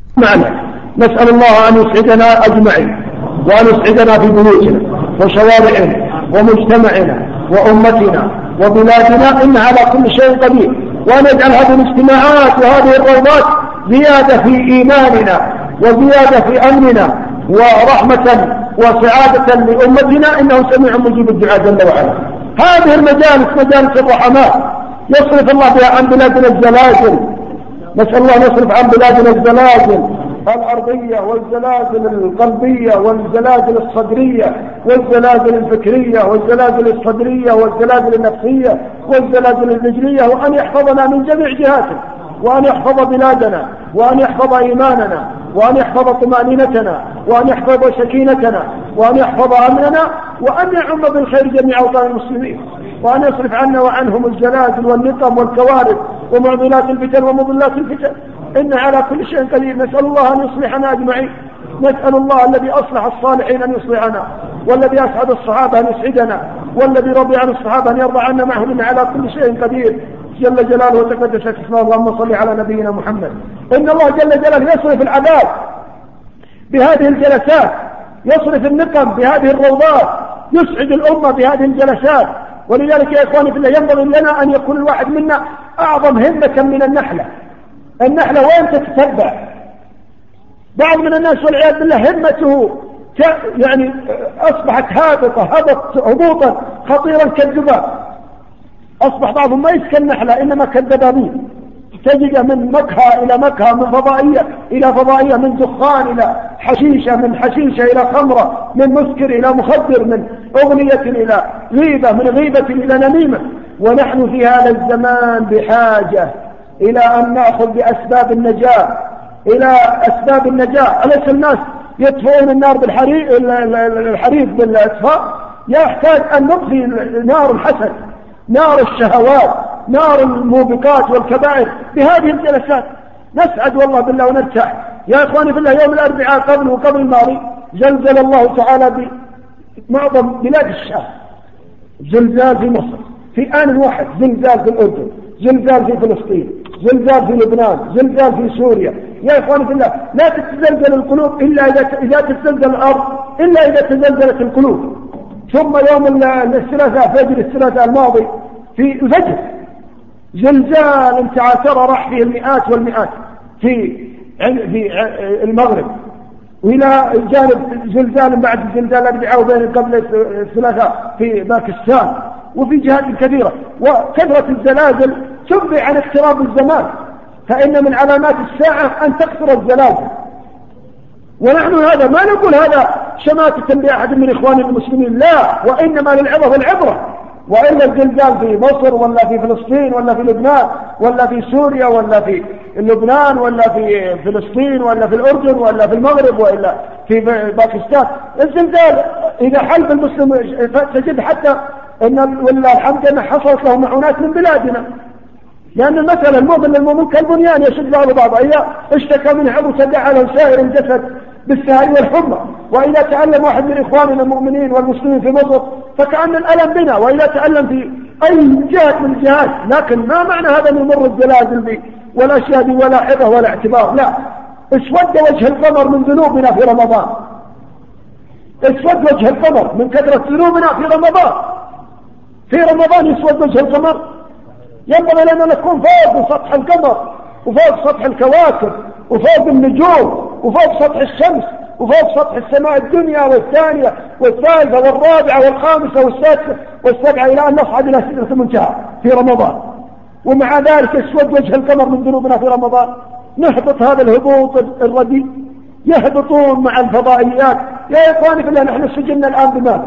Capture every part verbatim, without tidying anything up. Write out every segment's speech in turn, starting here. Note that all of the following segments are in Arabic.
معنا. نسأل الله أن يسعدنا أجمعين، وأن يسعدنا في بيوتنا وشوارعنا ومجتمعنا وأمتنا وبلادنا، إن على كل شيء قدير، وأن يجعل هذه الاجتماعات وهذه الروضات زيادة في إيماننا وزيادة في أمننا ورحمة وسعادة لأمتنا، إنه سميع مجيب الدعاء جل وعلا. هذه المجالس مجالس الرحمات يصرف الله بها عن بلادنا الزلازل، نسأل الله أن يصرف عن بلادنا الزلازل الأرضية والزلازل القلبية والزلازل الصدرية والزلازل الفكرية والزلازل الصدرية والزلازل النفسية والزلازل الرجلية، وأن يحفظنا من جميع جهاته، وأن يحفظ بلادنا، وأن يحفظ إيماننا، وأن يحفظ طمأنينتنا، وأن يحفظ سكينتنا، وأن يحفظ أمننا، وأن يعم بالخير جميع أوطان المسلمين، وأن يصرف عنا وعنهم الزلازل والنقم والكوارث ومعضلات الفتن ومضلات الفتن، إن على كل شيء قدير. نسأل الله أن يصلحنا أجمعين، نسأل الله الذي أصلح الصالحين أن يصلحنا، والذي أسعد الصحابة أن يسعدنا، والذي رضي عن الصحابة أن يرضى عنا معهم، إن على كل شيء قدير جل جلاله وتقدست اسمه. اللهم صل على نبينا محمد. إن الله جل جلاله يصرف العذاب بهذه الجلسات، يصرف النقم بهذه الروضات، يسعد الأمة بهذه الجلسات. ولذلك يا إخواني في الله ينبغي لنا أن يكون الواحد منا أعظم همة من النحلة. النحلة وين تتتبع؟ بعض من الناس والعياذ بالله همته يعني أصبحت هابطة هبط هبوطا خطيرا كالذباب، أصبح بعضهم ما يسكن النحلة إنما كالدبابين، تجد من مكهى إلى مكهى، من فضائية إلى فضائية، من دخان إلى حشيشة، من حشيشة إلى خمرة، من مسكر إلى مخدر، من أغنية إلى غيبة، من غيبة إلى نميمة. ونحن في هذا الزمان بحاجة إلى أن نأخذ بأسباب النجاة، إلى أسباب النجاة. أليس الناس يطفئون النار بالحريق الحريق بالإطفاء؟ يحتاج أن نطفي نار الحسد، نار الشهوات، نار الموبقات والكبائر بهذه الجلسات. نسعد والله بالله ونرتاح. يا إخواني بالله، يوم الأربعاء قبل وقبل الماضي زلزل الله تعالى بمعظم بلاد الشام، زلزال في مصر في آن واحد، زلزال في الأردن، زلزال في فلسطين، زلزال في لبنان، زلزال في سوريا. يا إخواني بالله، لا تتزلزل القلوب إلا إذا تتزلزل الأرض، إلا إذا تزلزلت القلوب. ثم يوم الثلاثاء، فجر الثلاثاء الماضي في الفجر، زلزال تعاثر راح فيه المئات والمئات في في المغرب، وإلى جانب زلزال بعد زلزال الأربعاء وبين قبل الثلاثاء في باكستان، وفي جهات كثيرة. وكثرة الزلازل تنبئ عن اقتراب الزمان، فإن من علامات الساعة أن تكثر الزلازل. ونحن هذا ما نقول هذا شماتة بأحد من إخوان المسلمين، لا، وإنما للعظة والعبرة. وإلا الزلزال في مصر ولا في فلسطين ولا في لبنان ولا في سوريا ولا في لبنان ولا في فلسطين ولا في الأردن ولا في المغرب ولا في باكستان، الزلزال إذا حل بالمسلم تجد حتى إن والله الحمد أن حصلت له معونات من بلادنا، لأن مثلا المؤمن للمؤمن كالبنيان يشد بعض بعض، إذا اشتكى من عضو تداعى له سائر الجسد بالسهر والحمى. وإذا تألم واحد من إخواننا المؤمنين والمسلمين في مصر فكأن الألم بنا، وإذا تألم في أي جهة من الجهات. لكن ما معنى هذا أن يمر الزلازل بي والأشياء دي ولا حظة ولا اعتبار، لا. اسود وجه القمر من ذنوبنا في رمضان، اسود وجه القمر من كثرة ذنوبنا في رمضان. في رمضان يسود وجه القمر، ينبغي لنا نكون فوق سطح القمر وفوق سطح الكواكب وفوق النجوم وفوق سطح الشمس وفوق سطح السماء الدنيا والثانية والثالثة والرابعة والخامسة والسادسة والسبعة إلى أن نصعد إلى سدرة المنتهى في رمضان. ومع ذلك يسود وجه القمر من ذنوبنا في رمضان. نهبط هذا الهبوط الرديء، يهبطون مع الفضائيات. يا إخواني بالله، نحن سجلنا الآن بماذا؟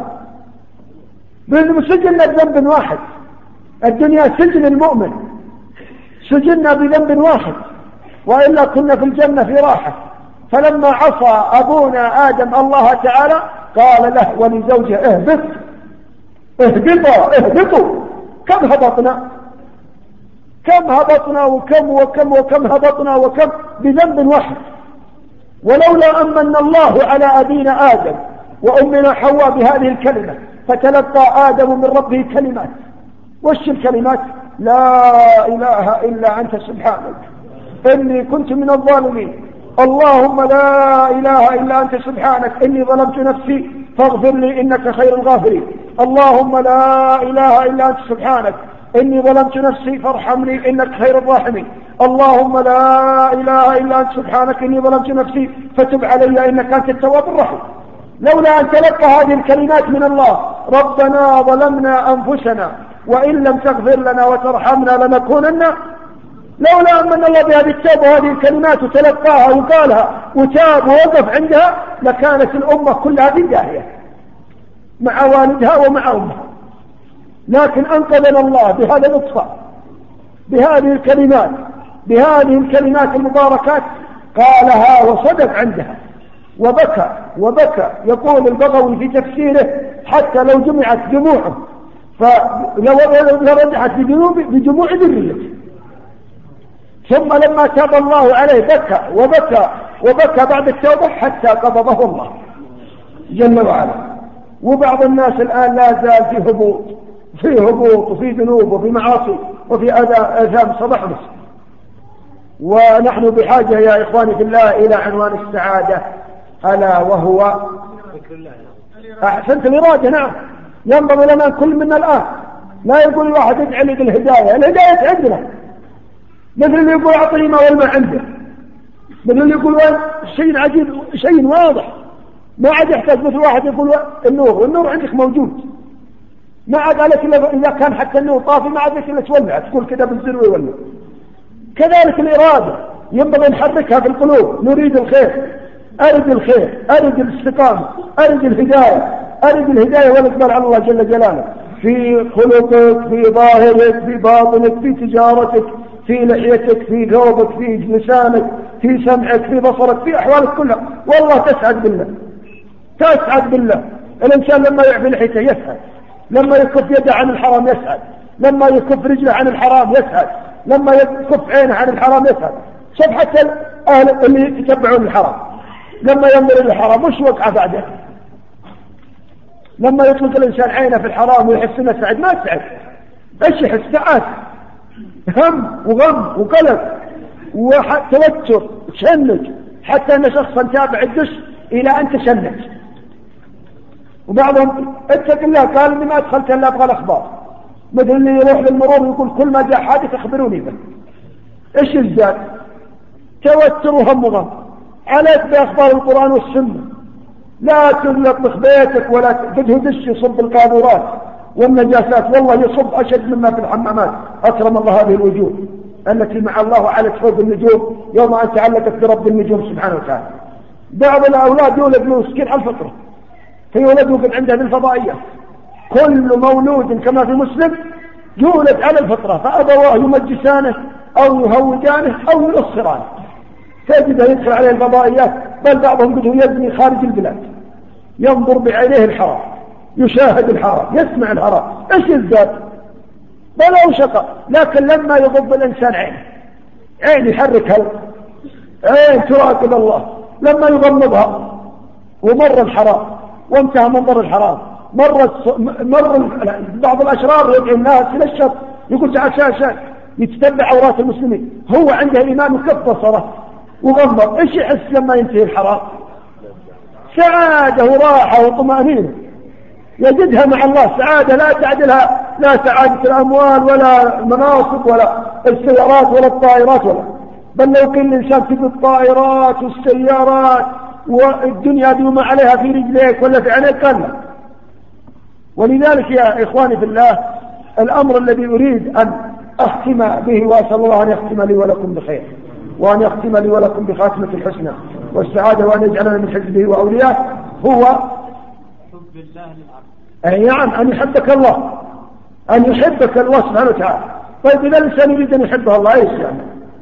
سجلنا بذنب واحد. الدنيا سجن المؤمن، سجلنا بذنب واحد، وإلا كنا في الجنة في راحة. فلما عصى أبونا آدم الله تعالى قال له ولزوجه اهبط اهبطوا اهبطوا. كم هبطنا كم هبطنا وكم وكم وكم هبطنا وكم بذنب واحد. ولولا أمن الله على أبينا آدم وأمنا حواء بهذه الكلمة فتلقى آدم من ربه كلمات. وش الكلمات؟ لا إله إلا أنت سبحانك إني كنت من الظالمين. اللهم لا إله إلا أنت سبحانك إني ظلمت نفسي فاغفر لي إنك خير الغافرين. اللهم لا إله إلا أنت سبحانك إني ظلمت نفسي فارحمني إنك خير الراحمين. اللهم لا إله إلا أنت سبحانك إني ظلمت نفسي فتب علي إنك أنت التواب الرحيم. لولا أن تلقى هذه الكلمات من الله ربنا ظلمنا أنفسنا وإن لم تغفر لنا وترحمنا لنكونن، لولا أمن الله بهذه التوبة وهذه الكلمات وتلقاها وقالها وتاب ووقف عندها لكانت الأمة كلها في داهية مع والدها ومع أمها. لكن أنقذنا الله بهذا الإطفاء بهذه الكلمات بهذه الكلمات المباركات، قالها وصدق عندها وبكى وبكى. يقول البغوي في تفسيره حتى لو جمعت دموعه فلرجعت بدموع ذريته. ثم لما تاب الله عليه بكى وبكى وبكى بعد التوبة حتى قبضه الله جل وعلا. وبعض الناس الآن لا زال في هبوط في هبوط وفي ذنوب وفي معاصي وفي آثام صباح مسك. ونحن بحاجة يا إخواني في الله إلى عنوان السعادة، ألا وهو أحسنت الإرادة. نعم، ينبغي لنا كل منا الآن لا يقول واحد ادعي لي بالهداية، الهداية عندنا، مثل اللي يقول أعطني ما والما عنده، مثل اللي يقول شيء عجيب شيء واضح ما عاد يحتاج، مثل واحد يقول النور، النور عندك موجود ما عاد عليك إلا إذا كان حتى النور طافي ما عاد لك إلا تولع تقول كذا بالزر ويولع. كذلك الإرادة ينبغي نحركها في القلوب، نريد الخير، أرد الخير، أرد الاستقامة، أرد الهداية، أرد الهداية والإقبال على الله جل جلاله في خلقك، في ظاهرك، في باطنك، في تجارتك، في لحيتك، في ثوبك، في لسانك، في سمعك، في بصرك، في أحوالك كلها. والله تسعد بالله تسعد بالله. الإنسان لما يعفي لحيته يسعد، لما يكف يده عن الحرام يسعد، لما يكف رجله عن الحرام يسعد، لما يكف عينه عن الحرام يسعد. شوف حتى أهل اللي يتبعون الحرام لما ينظر إلى الحرام وش وقع بعده؟ لما يطلق الإنسان عينه في الحرام ويحس انه سعد ما سعد، ايش يحس؟ سعاد، هم وغم وقلق وتوتر وتشنج، حتى ان شخصا تابع الدش الى ان تشنج. وبعضهم اتق الله قال اني ما ادخلت الا ابغى الاخبار، مثل اللي يروح للمرور ويقول كل ما جاء حادث اخبروني به. ايش الزاد؟ توتر وهم وغم. عليك باخبار القران والسنه، لا تغلق بخبيتك ولا تده دش يصب القاذورات والنجاسات، والله يصب اشد مما في الحمامات. اكرم الله هذه الوجوه التي مع الله علت فوق النجوم يوم ان تعلقت برب النجوم سبحانه وتعالى. بعض الاولاد يولد مسكين على الفطره فيولد وقد عنده الفضائيه. كل مولود كما في مسلم يولد على الفطره، فابواه يمجسانه او يهودانه او ينصرانه، تجده يدخل عليه الفضائيات، بل بعضهم قد يزني خارج البلاد، ينظر بعينيه الحرام، يشاهد الحرام، يسمع الحرام. ايش يزداد؟ بلا شقى. لكن لما يغض الانسان عينه، عين يحركها، عين تراقب الله، لما يغمضها ومر الحرام وانتهى منظر الحرام، مر مر بعض الاشرار يدعو الناس الى الشر، يقول تعال شاهد شاهد، يتتبع عورات المسلمين، هو عنده ايمان وكف بصره وغمض. ايش يحس لما ينتهي الحرام؟ سعادة وراحة وطمأنينة يجدها مع الله، سعادة لا تعدلها لا سعادة الأموال ولا المناصب ولا السيارات ولا الطائرات ولا، بل لو كل الإنسان تجد الطائرات والسيارات والدنيا دي وما عليها في رجليك ولا في عينيك كلا. ولذلك يا إخواني في الله الأمر الذي أريد أن أختم به، وأسأل الله أن يختم لي ولكم بخير، وأن يختم لي ولكم بخاتمة الحسنى والسعادة، وأن يجعلنا من حزبه وأولياء، هو حب الله للعبد. أي نعم، أن يحبك الله، أن يحبك الله سبحانه وتعالى. طيب إذا الإنسان يريد أن يحبه الله إيش يعني؟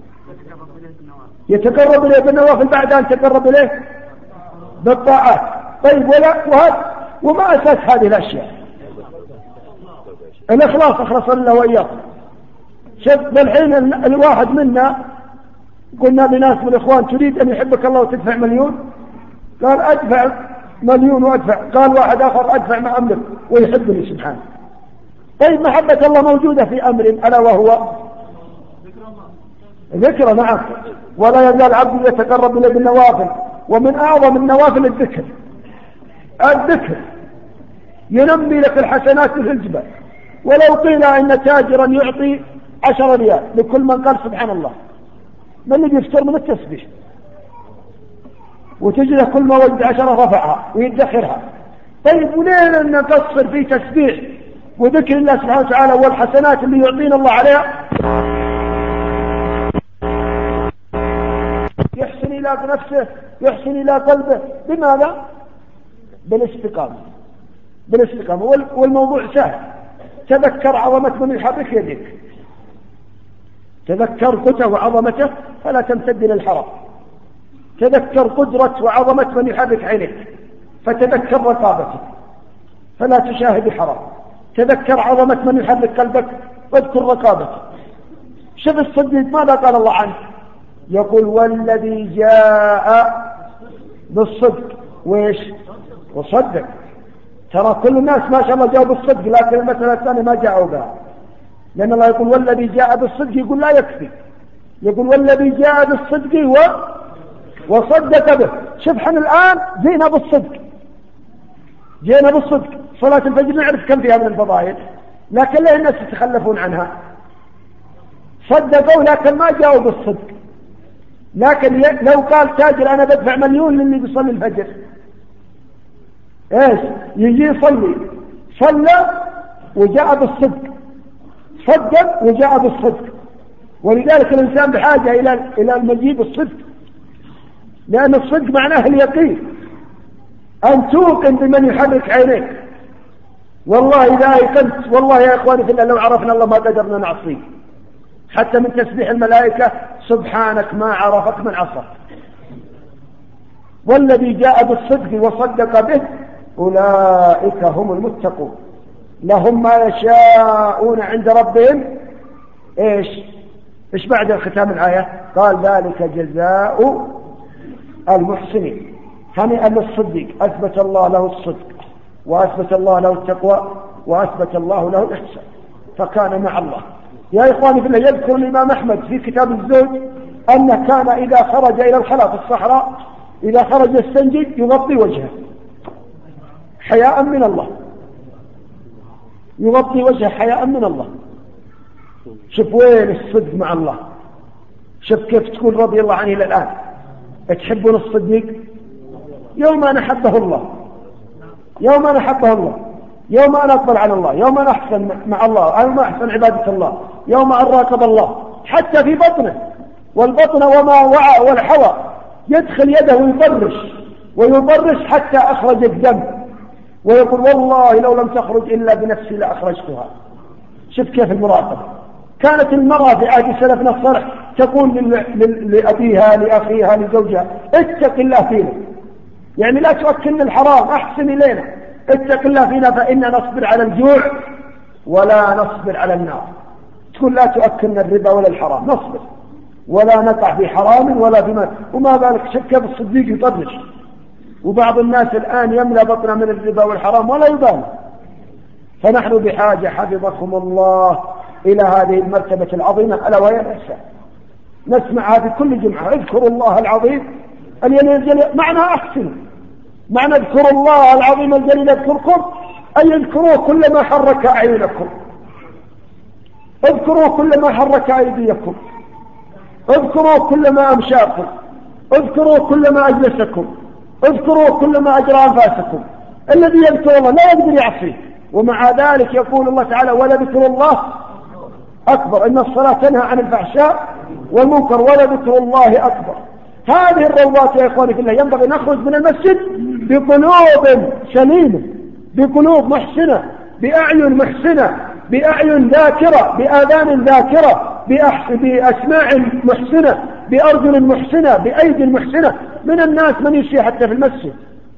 يتقرب إليه بالنوافل بعد أن تقرب إليه بالطاعات. طيب ولا وهذا وما أساس هذه الأشياء؟ الإخلاص، أخلص الله وإياكم. شوف بالحين الواحد منا قلنا لناس من الإخوان تريد أن يحبك الله وتدفع مليون؟ قال أدفع مليون وأدفع. قال واحد آخر أدفع ما أملك ويحبني سبحانه. طيب محبة الله موجودة في أمر ألا وهو ذكر نعم. ولا يزال عبد يتقرب إليه بالنوافل، ومن أعظم النوافل الذكر. الذكر ينمي لك الحسنات في الجبال. ولو قيل إن تاجرا يعطي عشر ريال لكل من قال سبحان الله، من اللي يفتر من التسبيح؟ وتجد كل ما وجد عشرة رفعها ويدخرها. طيب ولين أن نقصر في تسبيح وذكر الله سبحانه وتعالى والحسنات اللي يعطينا الله عليها؟ يحسن إلى نفسه، يحسن إلى قلبه. بماذا؟ بالاستقامة. بالاستقامة. والموضوع سهل. تذكر عظمة من يحرك يديك، تذكر قدرته وعظمته فلا تمتد للحرام. تذكر قدرة وعظمة من يحرك عينيك فتذكر رقابته فلا تشاهد الحرام. تذكر عظمة من يحرك قلبك واذكر رقابته. شوف الصديق ماذا قال الله عنه؟ يقول والذي جاء بالصدق وإيش وصدق. ترى كل الناس ما شاء الله جاءوا بالصدق، لكن المسألة الثانية ما جاءوا بها، لأن الله يقول والذي جاء بالصدق، يقول لا يكفي، يقول والذي جاء بالصدق و... وصدق به. شوف حن الآن جينا بالصدق، جينا بالصدق. صلاة الفجر نعرف كم فيها من الفضائل، لكن لا الناس يتخلفون عنها. صدقوا لكن ما جاءوا بالصدق. لكن لو قال تاجر أنا بدفع مليون للي بيصلي الفجر، ايش يجي يصلي، صلى وجاء بالصدق، صدق وجاء بالصدق. ولذلك الإنسان بحاجة إلى إلى المجيء بالصدق، لأن الصدق معناه اليقين، أن توقن بمن يحرك عينيك. والله إذا أيقنت، والله يا إخواني في الله لو عرفنا الله ما قدرنا نعصيه. حتى من تسبيح الملائكة سبحانك ما عرفك من عصى. والذي جاء بالصدق وصدق به أولئك هم المتقون لهم ما يشاءون عند ربهم. إيش إيش بعد الختام الآية؟ قال ذلك جزاء المحسنين. هنيئا للصديق أثبت الله له الصدق وأثبت الله له التقوى وأثبت الله له الإحسان فكان مع الله. يا إخواني في الله، يذكر الإمام أحمد في كتاب الزهد أنه كان إذا خرج إلى الخلاء في الصحراء إذا خرج يستنجد يغطي وجهه حياء من الله، يغطي وجهه حياء من الله. شوف وين الصدق مع الله. شوف كيف تكون رضي الله عنه إلى الآن. تحبون الصديق؟ يوم أن أحبه الله، يوم أن أحبه الله، يوم أن أقبل على الله، يوم أن أحسن مع الله، يوم أن أحسن عبادة الله، يوم أن راقب الله حتى في بطنه، والبطن وما وعى والحوى يدخل يده ويبرش ويبرش حتى أخرج الدم، ويقول والله لو لم تخرج إلا بنفسي لأخرجتها. شوف كيف المراقبة. كانت المرأة في عهد سلفنا الصالح تقول لأبيها لأخيها لزوجها اتق الله فينا، يعني لا تؤكلنا الحرام، أحسن إلينا، اتق الله فينا فإنا نصبر على الجوع ولا نصبر على النار. تقول لا تؤكلنا الربا ولا الحرام، نصبر ولا نقع في حرام ولا في مال. وما بالك شك بالصديق يطرش. وبعض الناس الآن يملأ بطنا من الربا والحرام ولا يبالي. فنحن بحاجة حفظكم الله إلى هذه المرتبة العظيمة ألا وهي الإحسان. نسمع هذه كل جمعة اذكروا الله العظيم الجليل، معنى أحسن، معنى اذكروا الله العظيم الجليل يذكركم أي اذكروه كلما حرك أعينكم، اذكروه كلما حرك أيديكم، اذكروه كلما أمشاكم، اذكروه كلما أجلسكم، اذكروه كلما أجرى أنفاسكم. الذي يذكر الله لا يقدر يعصيه. ومع ذلك يقول الله تعالى ولذكر الله أكبر، إن الصلاة تنهى عن الفحشاء والمنكر ولذكر الله أكبر. هذه الروضات يا إخواني في الله ينبغي نخرج من المسجد بقلوب سليمة، بقلوب محسنة، بأعين محسنة، بأعين ذاكرة، بآذان ذاكرة، بأسماع محسنة، بأرجل محسنة، بأيد محسنة. من الناس من يشي حتى في المسجد،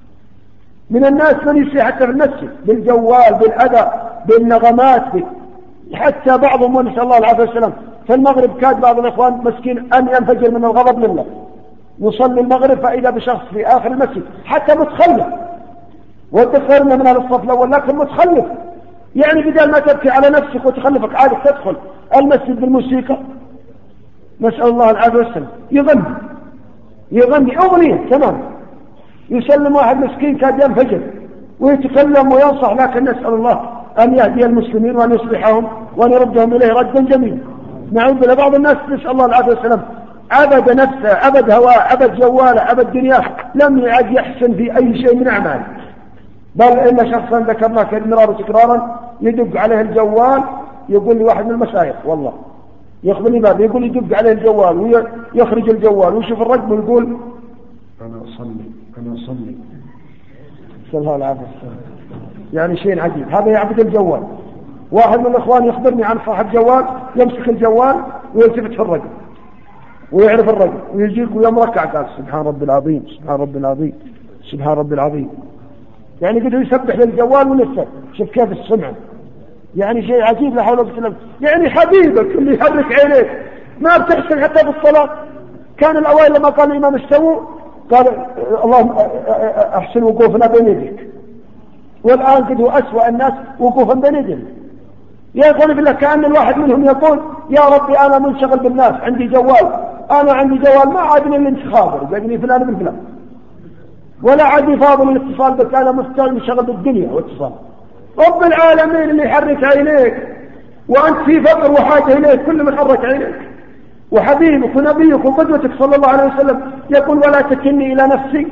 من الناس من يشي حتى في المسجد بالجوال بالأذى بالنغمات، حتى بعضهم ونسأل الله العافية والسلام في المغرب كاد بعض الإخوان مسكين أن ينفجر من الغضب لله، يصلي المغرب فإذا بشخص في آخر المسجد حتى متخلف، وتخيرنا من هذا الصف الأول لكن متخلف، يعني بدل ما تبكي على نفسك وتخلفك عادك تدخل المسجد بالموسيقى. نسأل الله العافية والسلام، يغني يغني أغنية تمام، يسلم واحد مسكين كاد ينفجر ويتكلم وينصح، لكن نسأل الله أن يهدي المسلمين وأن يصلحهم وأن يردهم إليه ردا جميلا. نعوذ بالله. بعض الناس نسأل الله العافية والسلام عبد نفسه، عبد هواه، عبد جواله، عبد دنياه، لم يعد يحسن في أي شيء من أعماله، بل إن شخصا ذكرناه مرارا وتكرارا يدق عليه الجوال، يقول لي واحد من المشايخ والله يخبرني باب، يقول يدق عليه الجوال ويخرج الجوال ويشوف الرقم ويقول أنا أصلي أنا أصلي. نسأل الله العافية والسلام. يعني شيء عجيب، هذا يعبد الجوال. واحد من الأخوان يخبرني عن صاحب جوال يمسك الجوال ويلتفت في الرقم ويعرف الرقم ويجيك ويوم ركع قال سبحان رب العظيم سبحان رب العظيم سبحان رب العظيم. يعني قدر يسبح للجوال ونفسه. شوف كيف السمع، يعني شيء عجيب لا حول ولا قوة إلا بالله. يعني حبيبك اللي يحرك عينيك ما بتحسن حتى بالصلاة. كان الأوائل لما قال الإمام استووا قال اللهم أحسن وقوفنا بين يديك، والآن قد هو أسوأ الناس وقوفا بين يديك. يقول بالله كأن الواحد منهم يقول يا ربي أنا منشغل بالناس، عندي جوال، أنا عندي جوال ما عادني الانتخاب يجني فلان من فلان، ولا عادي فاضل الاتصال بك، أنا منشغل بالدنيا واتصال. رب العالمين اللي يحرك عينيك وأنت في فقر وحاجة إليك، كل من حرك عينيك، وحبيبك ونبيك وقدوتك صلى الله عليه وسلم يقول ولا تكلني إلى نفسي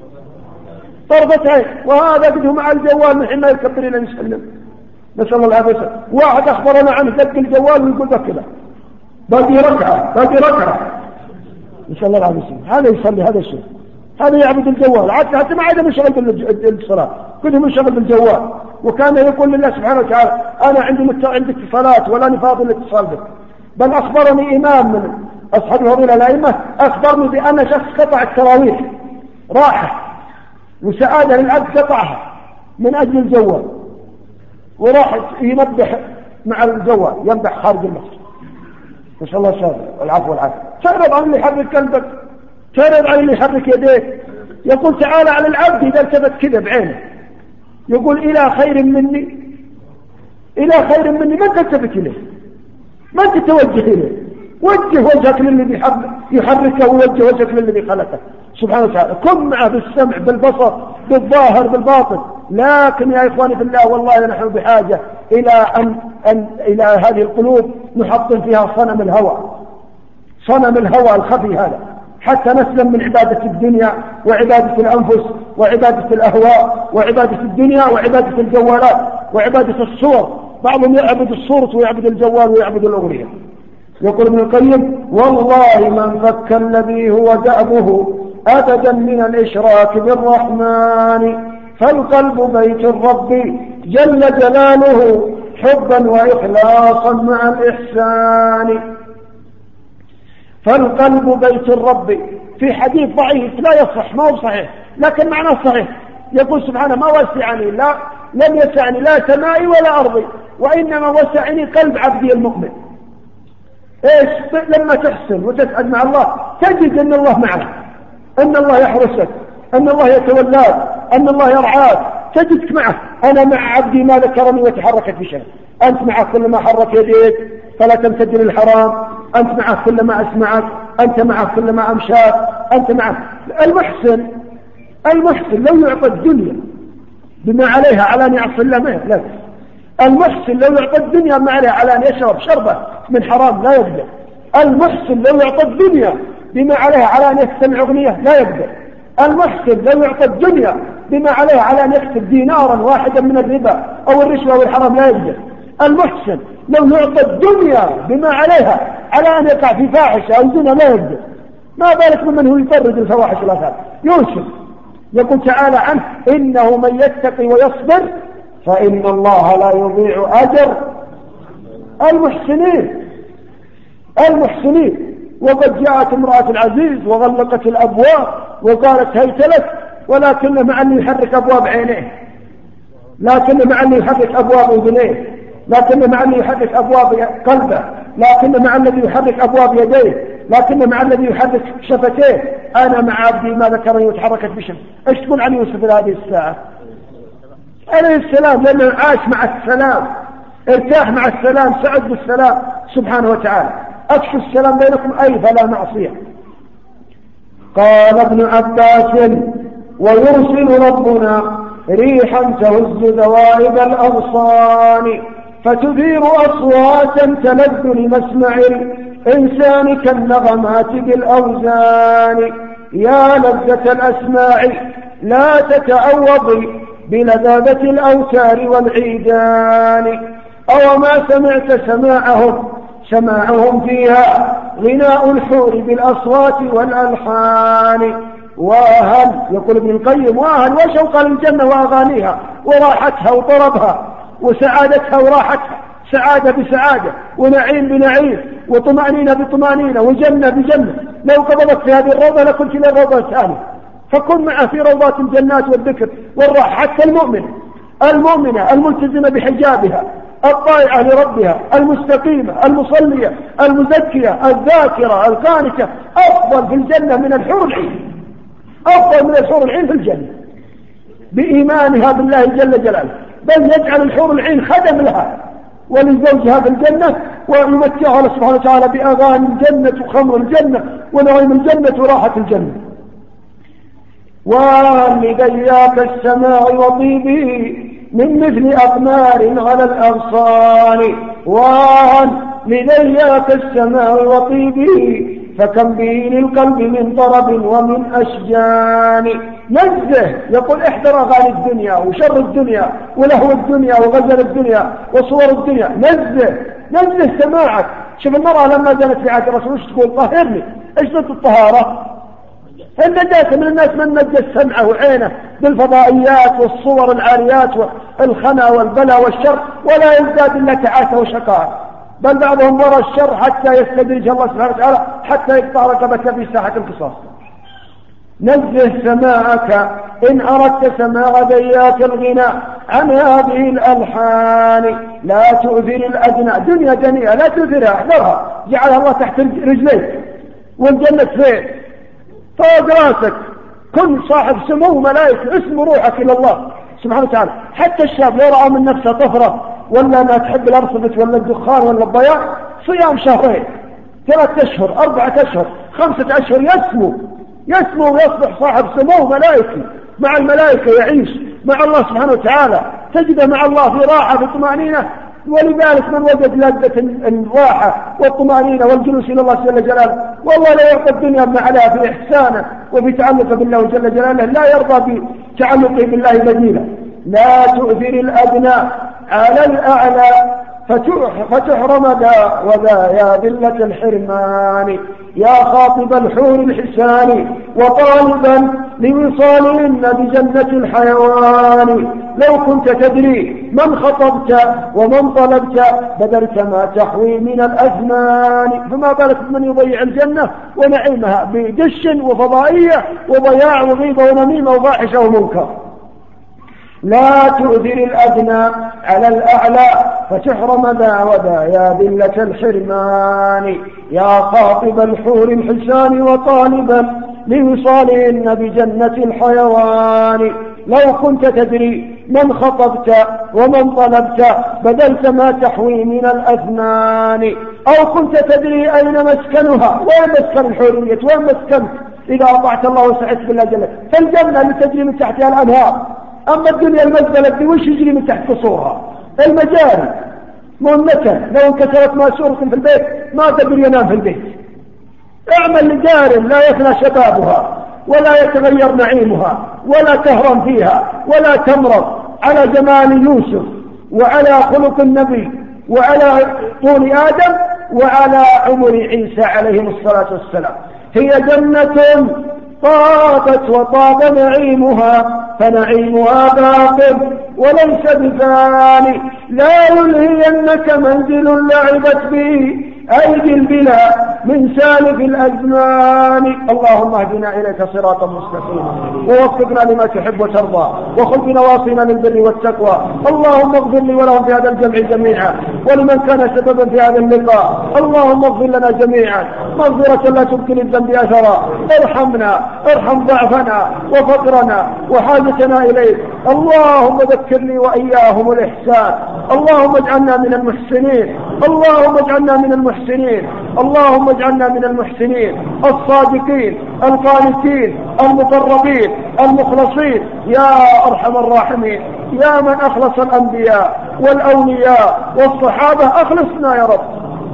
طرفة عين، وهذا قده مع الجوال من حين ما يكبر إلى يسلم. نسأل الله العافية والسلام. واحد أخبرنا عنه دق الجوال ويقول ذا كذا باقي ركعة باقي ركعة. نسأل الله العافية والسلام. هذا يصلي، هذا الشيء، هذا يعبد الجوال، حتى ما عاد منشغل بالصلاة، كله منشغل بالجوال. وكان يقول لله سبحانه وتعالى أنا عندي عندي اتصالات ولا نفاضل الاتصال بك. بل أخبرني إمام من أصحاب الفضيلة الأئمة أخبرني بأن شخص قطع التراويح راحة وسعادة للعبد قطعها من أجل الجوال، وراح ينبح مع الجوال ينبح خارج المسجد. نسأل الله السلامة والعفو والعافية. تعرض عن اللي يحرك قلبك، تعرض عن اللي يحرك يديك. يقول تعالى على العبد إذا التفت كذا بعينه يقول إلى خير مني إلى خير مني من تلتفت إليه، من تتوجه إليه، وجه وجهك للذي يحركه ووجه وجهك للذي خلقه سبحانه وتعالى. كن معه بالسمع بالبصر بالظاهر بالباطن. لكن يا إخواني في الله والله نحن بحاجة إلى أن, أن إلى هذه القلوب نحطم فيها صنم الهوى، صنم الهوى الخفي هذا، حتى نسلم من عبادة الدنيا وعبادة الأنفس وعبادة الأهواء وعبادة الدنيا وعبادة الجوالات وعبادة الصور. بعضهم يعبد الصورة ويعبد الجوال ويعبد الأغنية. يقول ابن القيم والله من فك الذي هو دأبه أبدا من الإشراك بالرحمن، فالقلب بيت الرب جل جلاله حبا وإخلاصا مع الإحسان. فالقلب بيت الرب، في حديث ضعيف لا يصح، ما هو صحيح لكن معناه صحيح. يقول سبحانه ما وسعني، لا لم يسعني لا سمائي ولا أرضي، وإنما وسعني قلب عبدي المؤمن. إيش؟ لما تحسن وتسعد مع الله تجد أن الله معك، أن الله يحرسك، أن الله يتولاك، أن الله يرعاك، تجدك معه. أنا مع عبدي ما ذكرني وتحركت بشيء. أنت معه كل ما حرك يديك فلا تمتد للحرام، أنت معه كل ما أسمعك، أنت معه كل ما أمشاك، أنت معه. المحسن المحسن لو يعطى الدنيا بما عليها على أن يعصي الله ما يفلت. المحسن لو يعطى الدنيا ما عليها على أن يشرب شربة من حرام لا يقدر. المحسن لو يعطى الدنيا بما عليها على أن يستمع أغنية لا يقدر. المحسن لو يعطى الدنيا بما عليها على أن يكسب دينارا واحدا من الربا أو الرشوة والحرام لا يقدر. المحسن لو يعطى الدنيا بما عليها على أن يقع في فاحشة أو زنا لا يقدر. ما بالك ممن هو يفرد الفواحش والآثام. يوسف يقول تعالى عنه إنه من يتقي ويصبر فإن الله لا يضيع أجر المحسنين المحسنين. وقد جاءت امرأة العزيز وغلقت الأبواب وقالت هيت لك، ولكن مع اللي يحرك أبواب عينيه، لكن مع اللي يحرك أبواب أذنيه، لكن مع اللي يحرك أبواب قلبه، لكن مع الذي يحرك أبواب يديه، لكن مع الذي يحرك شفتيه. أنا مع عبدي ما ذكرني وتحركت بشم. إيش تقول عن يوسف في هذه الساعة عليه السلام؟ لأنه عاش مع السلام، ارتاح مع السلام، سعد بالسلام سبحانه وتعالى. أكفوا السلام بينكم أي فلا معصية. قال ابن عباس: ويرسل ربنا ريحا تهز ذوائب الأغصان فتثير أصواتا تلذ لمسمع الإنسان كالنغمات بالأوزان. يا لذة الأسماع لا تتعوضي بلذاذة الأوتار والعيدان. أو ما سمعت سماعهم سماعهم فيها غناء الحور بالأصوات والألحان. وأهل يقول ابن القيم: وأهل وشوق للجنة وأغانيها وراحتها وطربها وسعادتها وراحتها، سعادة بسعادة ونعيم بنعيم وطمأنينة بطمأنينة وجنة بجنة. لو قبضت في هذه الروضة لكنت للروضة الثانية، فكن معه في روضات الجنات والذكر والراحة. حتى المؤمن المؤمنة الملتزمة بحجابها الطائعة لربها المستقيمة المصلية المزكية الذاكرة القانتة أفضل في الجنة من الحور العين، أفضل من الحور العين في الجنة بإيمانها بالله جل جلاله، بل يجعل الحور العين خدم لها ولزوجها في الجنة، ويمتعها الله سبحانه وتعالى بأغاني الجنة وخمر الجنة ونعيم الجنة وراحة الجنة. ولذياك السماع وطيبه من مثل أقمار على الأغصان. ولذياك السماع وطيبه فكم به للقلب من طرب ومن أشجان. نزه، يقول: احذر أغاني الدنيا وشر الدنيا ولهو الدنيا وغزل الدنيا وصور الدنيا. نزه نزه سماعك. شوف المرأة لما زالت في عهد الرسول وش تقول؟ طهرني. ايش ضد الطهارة؟ النجاسة من الناس من نجس سمعه وعينه بالفضائيات والصور العاريات والخنا والبلاء والشر، ولا يزداد إلا تعاسة وشقاء، بل بعضهم وراء الشر حتى يستدرج الله سبحانه وتعالى حتى يقطع رقبته في ساحة القصاص. نزه سماعك إن أردت سماع ذياك الغناء عن هذه الألحان. لا تؤثر الأدنى، دنيا دنيا لا تؤثرها، احذرها، جعلها الله تحت رجليك. والجنة فين؟ فوق راسك. كن صاحب سمو ملائكة، اسم روحك إلى الله سبحانه وتعالى. حتى الشاب لو رأى من نفسه طفرة ولا ما تحب الأرصفة ولا الدخان ولا الضياع، صيام شهرين ثلاثة أشهر أربعة أشهر خمسة أشهر يسمو يسمو ويصبح صاحب سمو ملائكي، مع الملائكة يعيش مع الله سبحانه وتعالى، تجد مع الله في راحة في طمأنينة. ولذلك من وجد لذة الراحة والطمأنينة والجلوس إلى الله جل جلاله، والله لا يرضى الدنيا بما عليها في إحسانه وفي تعلق بالله جل جلاله، لا يرضى بتعلقه بالله بديلا. لا تؤثر الأدنى على الأعلى فتحرم ذا وذا يا ذلة الحرمان. يا خاطب الحور الحسان وطالبا لوصالهن بجنة الحيوان. لو كنت تدري من خطبت ومن طلبت بذلت ما تحوي من الأزمان، فما بالك من يضيع الجنة ونعيمها بدش وفضائية وضياع وغيبة ونميمة وفاحشة ومنكر. لا تؤثر الأدنى على الأعلى فتحرم ذا وذا يا ذلة الحرمان. يا خاطب الحور الحسان وطالبا لوصالهن بجنة الحيوان. لو كنت تدري من خطبت ومن طلبت بذلت ما تحوي من الأزمان. أو كنت تدري أين مسكنها، وين مسكن الحورية، وين مسكن إذا أطعت الله وسعدت بالله جل. فالجنة اللي تجري من تحتها الأنهار. أما الدنيا المزبلة دي وش يجري من تحت قصورها؟ المجاري مهمة. لو انكسرت ماسورة في البيت ما قدر ينام في البيت. اعمل لجار لا يفنى شبابها ولا يتغير نعيمها ولا تهرم فيها ولا تمرض، على جمال يوسف وعلى خلق النبي وعلى طول آدم وعلى عمر عيسى عليهم الصلاة والسلام. هي جنة طابت وطاب نعيمها فنعيمها باق وليس بفاني. لا يلهينك منزل لعبت به أيدي البلا من سالف الأزمان. اللهم اهدنا إليك صراطا مستقيما ووفقنا لما تحب وترضى وخذ بنواصينا للبر والتقوى. اللهم اغفر لي ولهم في هذا الجمع جميعا ولمن كان سببا في هذا اللقاء. اللهم اغفر لنا جميعا مغفرة لا تبقي للذنب أثرا. ارحمنا، ارحم ضعفنا وفقرنا وحاجتنا إليك. اللهم ذكرني وإياهم الإحسان. اللهم اجعلنا من المحسنين. اللهم اجعلنا من المحسنين، اللهم اجعلنا من المحسنين الصادقين القانتين المقربين المخلصين يا أرحم الراحمين. يا من أخلص الأنبياء والأولياء والصحابة أخلصنا يا رب،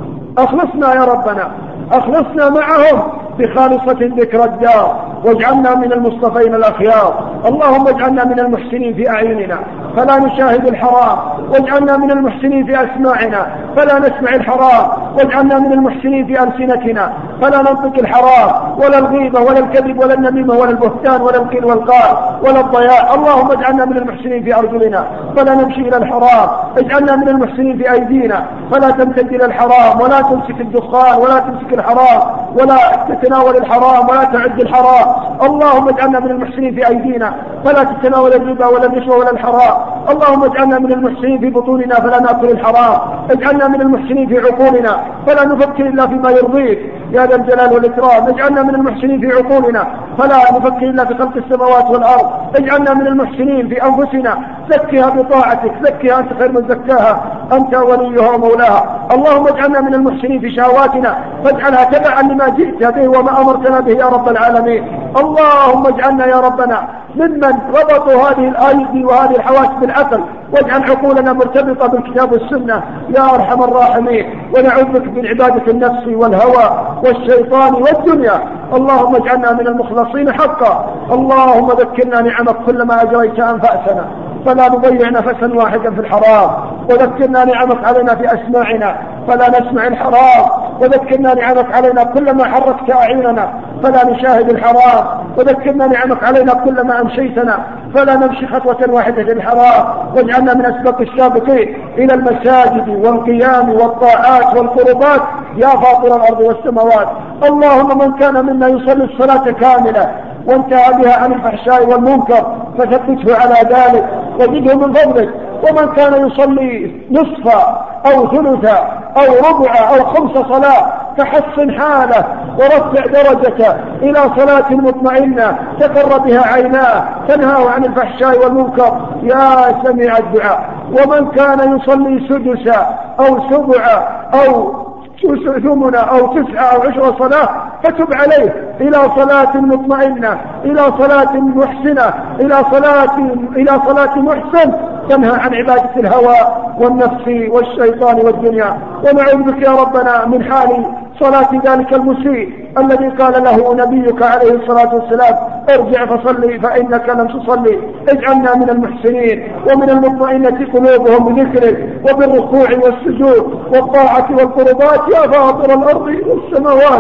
أخلصنا يا ربنا، أخلصنا معهم بخالصة ذكر الدار، واجعلنا من المصطفين الأخيار. اللهم اجعلنا من المحسنين في أعيننا فلا نشاهد الحرام، واجعلنا من المحسنين في أسماعنا فلا نسمع الحرام، واجعلنا من المحسنين في ألسنتنا فلا ننطق الحرام ولا الغيبة ولا الكذب ولا النميمة ولا البهتان ولا القيل والقال ولا الضياع. اللهم اجعلنا من المحسنين في أرجلنا فلا نمشي إلى الحرام، اجعلنا من المحسنين في أيدينا فلا تمتد إلى الحرام ولا تمسك الدخان ولا تمسك الحرام ولا تتناول الحرام ولا تعد الحرام. اللهم اجعلنا من المحسنين في أيدينا فلا تتناول الربا ولا النشوة ولا الحرام. اللهم اجعلنا من المحسنين في بطوننا فلا نأكل الحرام، اجعلنا من المحسنين في عقولنا فلا نفكر إلا فيما يرضيك يا ذا الجلال والإكرام. اجعلنا من المحسنين في عقولنا فلا نفكر إلا في خلق السماوات والأرض. اجعلنا من المحسنين في أنفسنا، زكها بطاعتك، زكها أنت خير من زكاها، أنت وليها ومولاها. اللهم اجعلنا من المحسنين في شهواتنا فاجعلها تبعا لما جئت به وما أمرتنا به يا رب العالمين. اللهم اجعلنا يا ربنا ممن ربطوا هذه الأيدي وهذه الحواس بالعقل، واجعل عقولنا مرتبطة بالكتاب والسنة يا أرحم الراحمين. ونعوذ بك من عبادة النفس والهوى والشيطان والدنيا. اللهم اجعلنا من المخلصين حقا. اللهم ذكرنا نعمك كلما أجريت أنفاسنا فلا نضيع نفسا واحدا في الحرام، وذكرنا نعمك علينا في أسماعنا فلا نسمع الحرام، وذكرنا نعمك علينا كلما حركت أعيننا فلا نشاهد الحرام، وذكرنا نعمك علينا كلما أمشيتنا فلا نمشي خطوة واحدة في الحرام. واجعلنا من أسبق السابقين إلى المساجد والقيام والطاعات والقربات يا فاطر الأرض والسماوات. اللهم من كان منا يصلي الصلاة كاملة وانتهى بها عن الفحشاء والمنكر فثبته على ذلك وزده من فضلك، ومن كان يصلي نصفا أو ثلثا أو ربع أو خمس صلاة فحسن حاله ورفع درجته إلى صلاة مطمئنة تقر بها عيناه تنهاه عن الفحشاء والمنكر يا سميع الدعاء. ومن كان يصلي سدسا أو سبعا أو ثمنا أو تسعة أو عشر صلاة فتب عليه إلى صلاة مطمئنة، إلى صلاة محسنة، إلى صلاة إلى صلاة محسن تنهى عن عبادة الهوى والنفس والشيطان والدنيا. ونعوذ بك يا ربنا من حال صلاة ذلك المسيء الذي قال له نبيك عليه الصلاة والسلام ارجع فصلي فإنك لم تصلي. اجعلنا من المحسنين ومن المطمئنة قلوبهم بذكرك وبالركوع والسجود والطاعة والقربات يا فاطر الأرض والسماوات.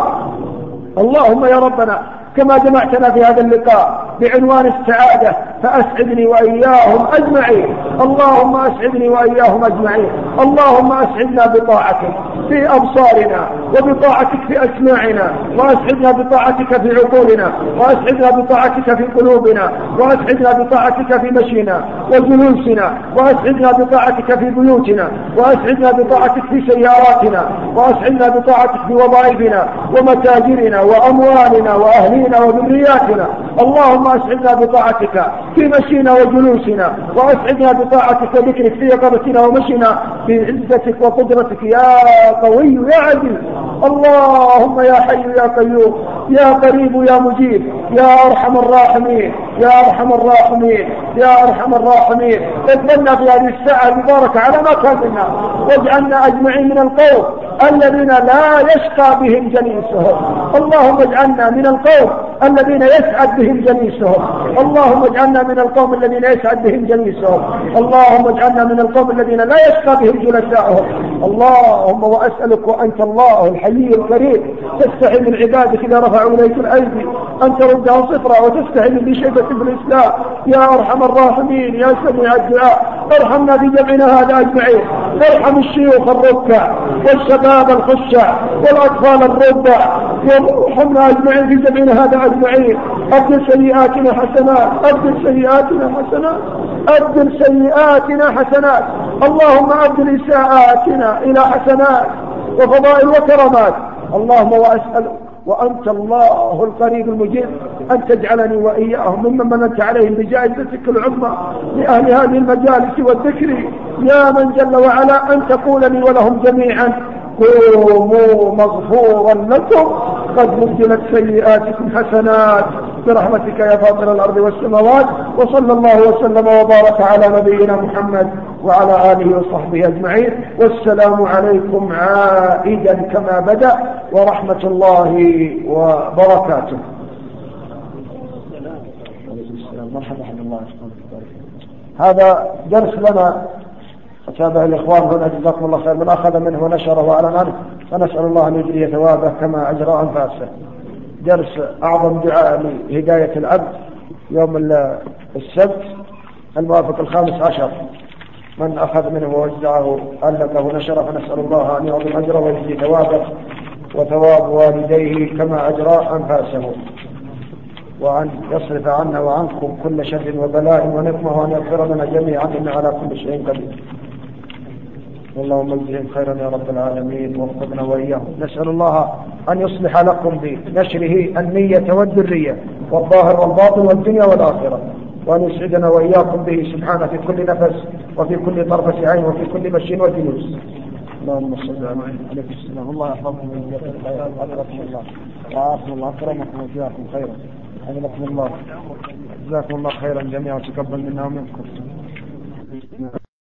اللهم يا ربنا كما جمعتنا في هذا اللقاء بعنوان السعادة فأسعدني وإياهم أجمعين. اللهم أسعدني وإياهم أجمعين. اللهم أسعدنا بطاعتك في أبصارنا وبطاعتك في أسماعنا، وأسعدنا بطاعتك في عقولنا، وأسعدنا بطاعتك في قلوبنا، وأسعدنا بطاعتك في مشينا وجلوسنا، وأسعدنا بطاعتك في بيوتنا، وأسعدنا بطاعتك في سياراتنا، وأسعدنا بطاعتك في وظائفنا ومتاجرنا وأموالنا وأهلنا وذرياتنا. اللهم أسعدنا بطاعتك في مشينا وجلوسنا، وأسعدنا بطاعتك وذكرك في يقظتنا ومشينا بعزتك وقدرتك يا قوي يا عزيز. اللهم يا حي يا قيوم يا قريب يا مجيب يا أرحم الراحمين يا أرحم الراحمين يا أرحم الراحمين. اقبلنا في هذه الساعة المباركة على ما كنا، واجعلنا أجمعين من القوم الذين لا يشقى بهم جليسهم. اللهم اجعلنا من القوم الذين يسعد بهم جليسهم. اللهم اجعلنا من القوم الذين يسعد بهم جليسهم. اللهم اجعلنا من القوم الذين لا يشقى بهم جلساؤهم. اللهم وأسألك وأنت الله الحي الكريم تستحي من عبادك إذا رفعوا إليك الأيدي أن تردها صفرا وتستحي من بشيبة في الإسلام يا أرحم الراحمين يا سميع الدعاء. ارحمنا في جمعنا هذا أجمعين، ارحم الشيوخ الركع والشباب الخشع والأطفال الرضع، وارحمنا أجمعين في جمعنا هذا أجمعين. أبدل سيئاتنا حسنات، أبدل سيئاتنا حسنات، أبدل سيئاتنا حسنات. اللهم أبدل إساءاتنا إلى حسنات وفضائل وكرامات. اللهم وأسألك وأنت الله القريب المجيب أن تجعلني وإياهم ممن مننت عليهم بجائزتك العظمى لأهل هذه المجالس والذكر يا من جل وعلا أن تقول لي ولهم جميعا قوموا مغفورا لكم قد بدلت سيئاتكم حسنات برحمتك يا فاطر الأرض والسماوات. وصلى الله وسلم وبارك على نبينا محمد وعلى آله وصحبه أجمعين. والسلام عليكم عائدا كما بدأ ورحمة الله وبركاته. مرحبا الله. هذا درس لنا أتابع الإخوان هنا جزاكم الله خير من أخذ منه ونشره وأعلن عنه فنسأل الله أن يجري ثوابه كما أجرى أنفاسه. درس أعظم دعاء لهداية العبد يوم السبت الموافق الخامس عشر من أخذ منه ووزعه ألقه ونشره فنسأل الله أن يعظم أجره ويجري ثوابه وثواب والديه كما أجرى أنفاسه وأن يصرف عنا وعنكم كل شر وبلاء ونقمه وأن يغفر لنا جميعا إنه على كل شيء قدير. اللهم اجزهم خيرا يا رب العالمين ووفقنا وإياهم. نسأل الله أن يصلح لكم بنشره النية والذرية والظاهر والباطن والدنيا والآخرة وأن يسعدنا وإياكم به سبحانه في كل نفس وفي كل طرفة عين وفي كل مشي وجلوس. اللهم صل على السلام. الله يحفظكم ويجزاكم الله وعافكم الله أكرمكم وجزاكم خيرا. حفظكم الله جزاكم الله خيرا جميعا وتقبل منا ومنكم.